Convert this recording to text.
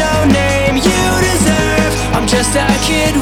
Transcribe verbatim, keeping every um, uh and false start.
no name you deserve. I'm just a kid